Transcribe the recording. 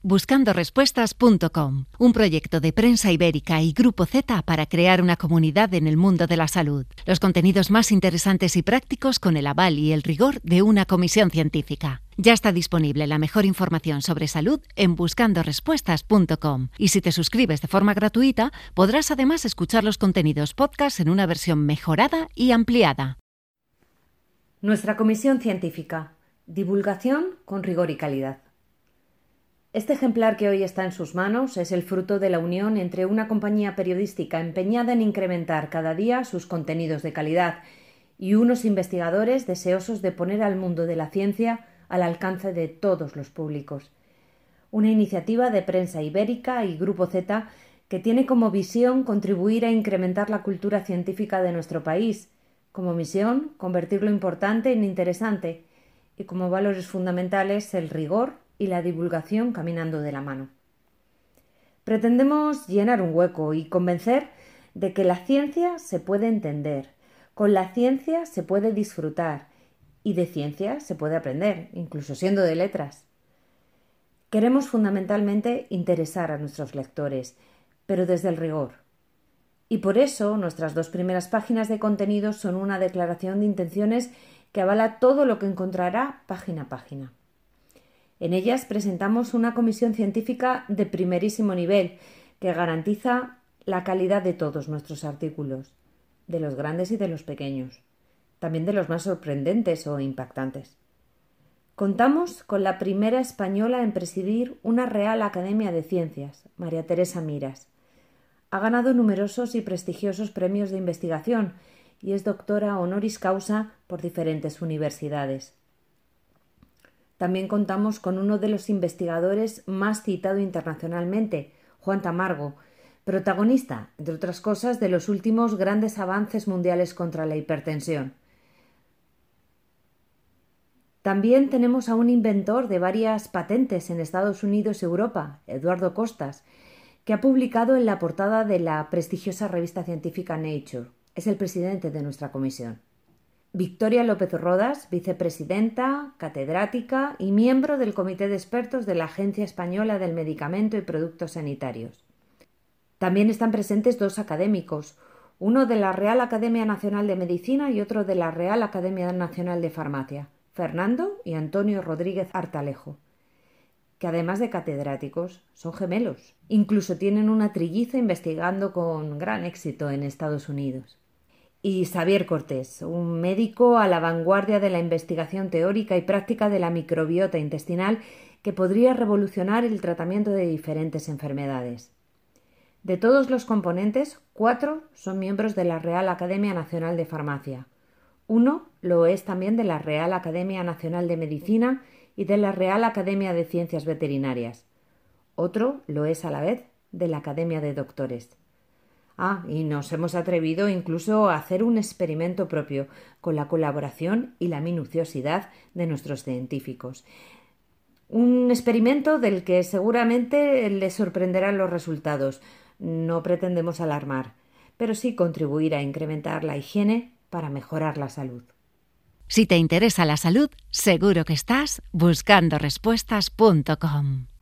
buscandorespuestas.com, un proyecto de Prensa Ibérica y Grupo Z para crear una comunidad en el mundo de la salud. Los contenidos más interesantes y prácticos con el aval y el rigor de una comisión científica. Ya está disponible la mejor información sobre salud en buscandorespuestas.com y si te suscribes de forma gratuita podrás además escuchar los contenidos podcast en una versión mejorada y ampliada. Nuestra comisión científica. Divulgación con rigor y calidad. Este ejemplar que hoy está en sus manos es el fruto de la unión entre una compañía periodística empeñada en incrementar cada día sus contenidos de calidad y unos investigadores deseosos de poner al mundo de la ciencia al alcance de todos los públicos. Una iniciativa de Prensa Ibérica y Grupo Z que tiene como visión contribuir a incrementar la cultura científica de nuestro país, como misión convertir lo importante en interesante y como valores fundamentales el rigor y la divulgación caminando de la mano. Pretendemos llenar un hueco y convencer de que la ciencia se puede entender, con la ciencia se puede disfrutar y de ciencia se puede aprender, incluso siendo de letras. Queremos fundamentalmente interesar a nuestros lectores, pero desde el rigor. Y por eso nuestras 2 primeras páginas de contenidos son una declaración de intenciones que avala todo lo que encontrará página a página. En ellas presentamos una comisión científica de primerísimo nivel que garantiza la calidad de todos nuestros artículos, de los grandes y de los pequeños, también de los más sorprendentes o impactantes. Contamos con la primera española en presidir una Real Academia de Ciencias, María Teresa Miras. Ha ganado numerosos y prestigiosos premios de investigación y es doctora honoris causa por diferentes universidades. También contamos con uno de los investigadores más citado internacionalmente, Juan Tamargo, protagonista, entre otras cosas, de los últimos grandes avances mundiales contra la hipertensión. También tenemos a un inventor de varias patentes en Estados Unidos y Europa, Eduardo Costas, que ha publicado en la portada de la prestigiosa revista científica Nature. Es el presidente de nuestra comisión. Victoria López Rodas, vicepresidenta, catedrática y miembro del Comité de Expertos de la Agencia Española del Medicamento y Productos Sanitarios. También están presentes 2 académicos, uno de la Real Academia Nacional de Medicina y otro de la Real Academia Nacional de Farmacia, Fernando y Antonio Rodríguez Artalejo, que además de catedráticos son gemelos. Incluso tienen una trilliza investigando con gran éxito en Estados Unidos. Y Xavier Cortés, un médico a la vanguardia de la investigación teórica y práctica de la microbiota intestinal que podría revolucionar el tratamiento de diferentes enfermedades. De todos los componentes, 4 son miembros de la Real Academia Nacional de Farmacia. 1 lo es también de la Real Academia Nacional de Medicina y de la Real Academia de Ciencias Veterinarias. Otro lo es a la vez de la Academia de Doctores. Y nos hemos atrevido incluso a hacer un experimento propio con la colaboración y la minuciosidad de nuestros científicos. Un experimento del que seguramente les sorprenderán los resultados. No pretendemos alarmar, pero sí contribuir a incrementar la higiene para mejorar la salud. Si te interesa la salud, seguro que estás buscandorespuestas.com.